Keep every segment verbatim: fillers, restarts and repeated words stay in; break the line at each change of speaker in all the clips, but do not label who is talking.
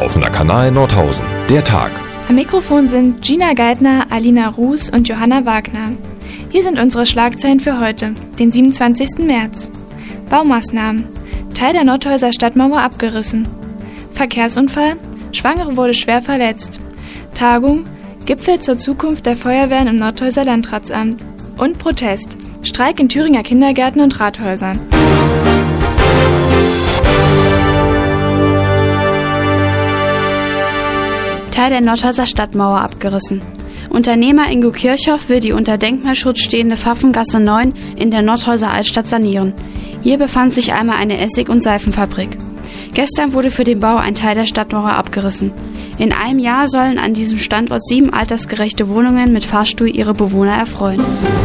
Offener Kanal Nordhausen. Der Tag.
Am Mikrofon sind Gina Geithner, Alina Ruß und Johanna Wagner. Hier sind unsere Schlagzeilen für heute, den siebenundzwanzigsten März. Baumaßnahmen. Teil der Nordhäuser Stadtmauer abgerissen. Verkehrsunfall. Schwangere wurde schwer verletzt. Tagung. Gipfel zur Zukunft der Feuerwehren im Nordhäuser Landratsamt. Und Protest. Streik in Thüringer Kindergärten und Rathäusern.
Teil der Nordhäuser Stadtmauer abgerissen. Unternehmer Ingo Kirchhoff will die unter Denkmalschutz stehende Pfaffengasse neun in der Nordhäuser Altstadt sanieren. Hier befand sich einmal eine Essig- und Seifenfabrik. Gestern wurde für den Bau ein Teil der Stadtmauer abgerissen. In einem Jahr sollen an diesem Standort sieben altersgerechte Wohnungen mit Fahrstuhl ihre Bewohner erfreuen.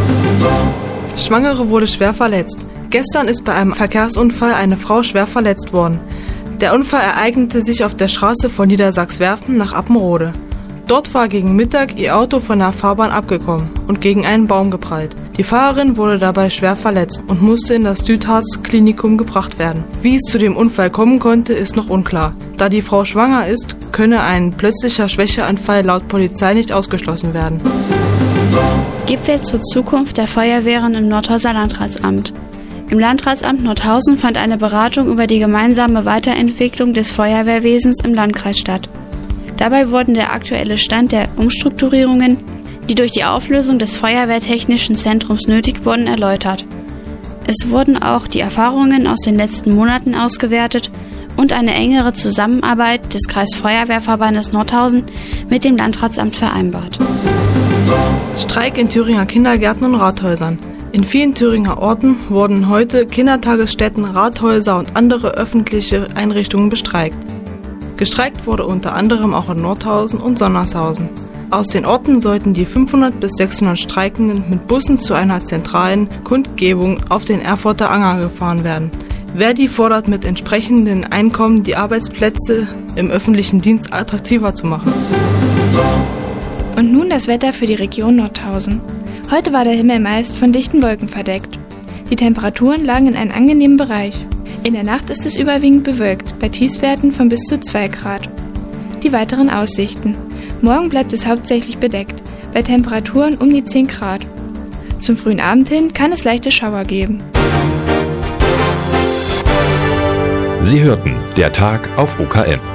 Schwangere wurde schwer verletzt. Gestern ist bei einem Verkehrsunfall eine Frau schwer verletzt worden. Der Unfall ereignete sich auf der Straße von Niedersachswerfen nach Appenrode. Dort war gegen Mittag ihr Auto von der Fahrbahn abgekommen und gegen einen Baum geprallt. Die Fahrerin wurde dabei schwer verletzt und musste in das Südharz-Klinikum gebracht werden. Wie es zu dem Unfall kommen konnte, ist noch unklar. Da die Frau schwanger ist, könne ein plötzlicher Schwächeanfall laut Polizei nicht ausgeschlossen werden.
Gipfel zur Zukunft der Feuerwehren im Nordhäuser Landratsamt. Im Landratsamt Nordhausen fand eine Beratung über die gemeinsame Weiterentwicklung des Feuerwehrwesens im Landkreis statt. Dabei wurden der aktuelle Stand der Umstrukturierungen, die durch die Auflösung des Feuerwehrtechnischen Zentrums nötig wurden, erläutert. Es wurden auch die Erfahrungen aus den letzten Monaten ausgewertet und eine engere Zusammenarbeit des Kreisfeuerwehrverbandes Nordhausen mit dem Landratsamt vereinbart.
Streik in Thüringer Kindergärten und Rathäusern. In vielen Thüringer Orten wurden heute Kindertagesstätten, Rathäuser und andere öffentliche Einrichtungen bestreikt. Gestreikt wurde unter anderem auch in Nordhausen und Sonnershausen. Aus den Orten sollten die fünfhundert bis sechshundert Streikenden mit Bussen zu einer zentralen Kundgebung auf den Erfurter Anger gefahren werden. Verdi fordert mit entsprechendem Einkommen die Arbeitsplätze im öffentlichen Dienst attraktiver zu machen.
Und nun das Wetter für die Region Nordhausen. Heute war der Himmel meist von dichten Wolken verdeckt. Die Temperaturen lagen in einem angenehmen Bereich. In der Nacht ist es überwiegend bewölkt, bei Tiefstwerten von bis zu zwei Grad. Die weiteren Aussichten. Morgen bleibt es hauptsächlich bedeckt, bei Temperaturen um die zehn Grad. Zum frühen Abend hin kann es leichte Schauer geben.
Sie hörten der Tag auf O K N.